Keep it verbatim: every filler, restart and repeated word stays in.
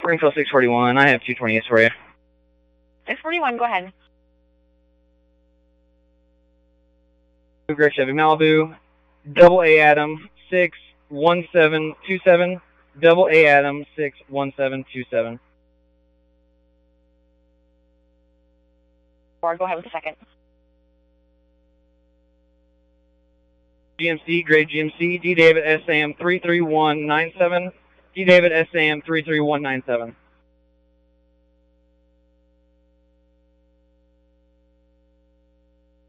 Springfield six forty-one, I have two twenty-eights for you. six forty-one, go ahead. Gray Chevy Malibu, double A Adam, six one seven two seven, double A Adam, six one seven two seven. Or go ahead with the second. G M C, Gray G M C, D David S A M three three one nine seven, D David S A M three three one nine seven.